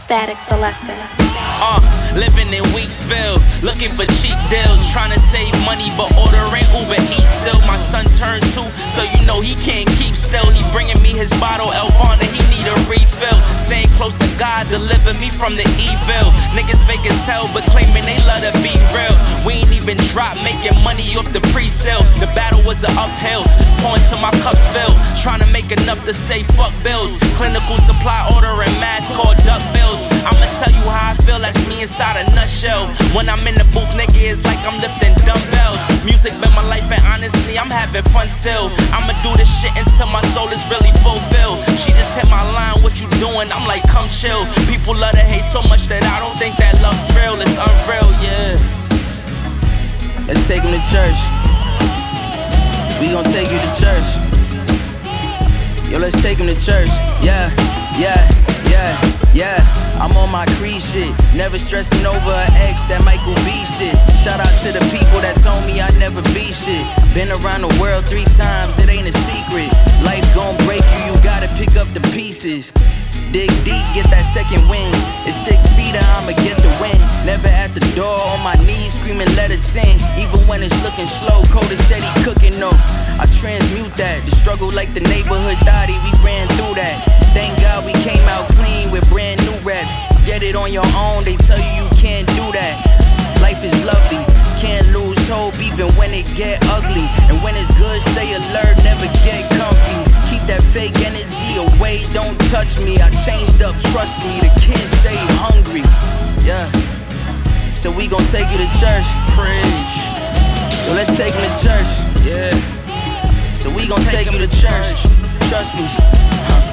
Static Selector. Living in Weeksville, looking for cheap deals, trying to save money but ordering Uber Eats still. My son turned 2, so you know he can't keep still. He bringing me his bottle, Elvana, he need a refill. Staying close to God, deliver me from the evil. Niggas fake as hell, but claiming they love to be real. We ain't even dropped, making money off the pre-sale. The battle was an uphill, just pouring till my cups fill. Trying to make enough to say fuck bills. Clinical supply ordering masks called duck bills. I'ma tell you how I feel, that's me inside a nutshell. When I'm in the booth, nigga, it's like I'm lifting dumbbells. Music been my life and honestly, I'm having fun still. I'ma do this shit until my soul is really fulfilled. She just hit my line, what you doing? I'm like, come chill. People love to hate so much that I don't think that love's real. It's unreal, yeah. Let's take him to church. We gon' take you to church. Yo, let's take him to church. Yeah, yeah, yeah, yeah. I'm on my Creed shit, never stressing over an ex, that Michael B shit. Shout out to the people that told me I never be shit. Been around the world 3 times, it ain't a secret. Life gon' break you, you gotta pick up the pieces. Dig deep, get that second wind. It's 6 feet, I'ma get the win. Never at the door, on my knees, screaming, let us in. Even when it's looking slow, cold and steady cooking, no. I transmute that, the struggle like the neighborhood thotty, we ran through that. Thank God we came out clean with brand new raps. Get it on your own, they tell you you can't do that. Life is lovely, can't lose hope even when it get ugly. And when it's good, stay alert, never get comfy. Keep that fake energy away, don't touch me. I changed up, trust me, the kids stay hungry. Yeah, so we gon' take you to church. Preach. Yo, let's take him to church. Yeah. So we gon' take him to church. Trust me.